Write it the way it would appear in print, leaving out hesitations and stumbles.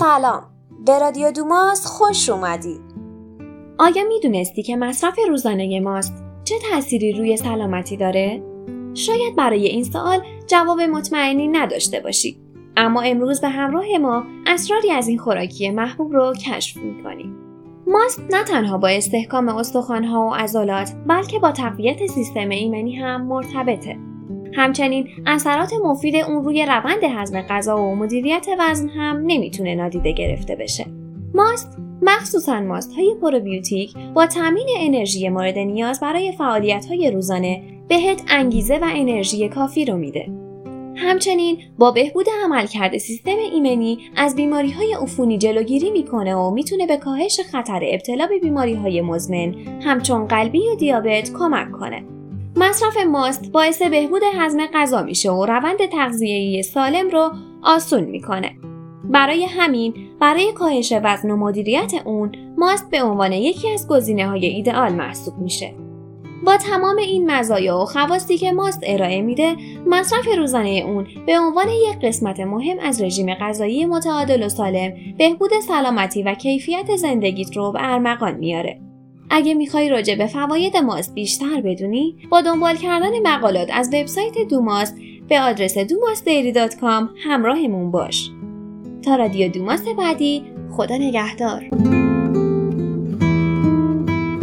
سلام، به رادیو دوماس خوش اومدی. آیا میدونستی که مصرف روزانه ماست چه تأثیری روی سلامتی داره؟ شاید برای این سوال جواب مطمئنی نداشته باشی، اما امروز به همراه ما اسراری از این خوراکی محبوب رو کشف می‌کنیم. ماست نه تنها با استحکام استخوان‌ها و عضلات، بلکه با تقویت سیستم ایمنی هم مرتبطه. همچنین اثرات مفید اون روی روند هضم غذا و مدیریت وزن هم نمیتونه نادیده گرفته بشه. ماست، مخصوصاً ماست‌های پروبیوتیک، با تامین انرژی مورد نیاز برای فعالیت‌های روزانه بهت انگیزه و انرژی کافی رو میده. همچنین با بهبود عملکرد سیستم ایمنی از بیماری‌های عفونی جلوگیری میکنه و میتونه به کاهش خطر ابتلا به بیماری‌های مزمن همچون قلبی و دیابت کمک کنه. مصرف ماست باعث بهبود هضم غذا میشه و روند تغذیه‌ای سالم رو آسون میکنه. برای همین برای کاهش وزن و مدیریت اون ماست به عنوان یکی از گزینه‌های ایدئال محسوب میشه. با تمام این مزایا و خواصی که ماست ارائه میده، مصرف روزانه اون به عنوان یک قسمت مهم از رژیم غذایی متعادل و سالم بهبود سلامتی و کیفیت زندگیت رو به ارمغان میاره. اگه میخوای راجع به فواید ماست بیشتر بدونی، با دنبال کردن مقالات از وبسایت دوماست به آدرس domasdairy.com همراهمون باش. تا رادیو دوماست بعدی، خدا نگهدار.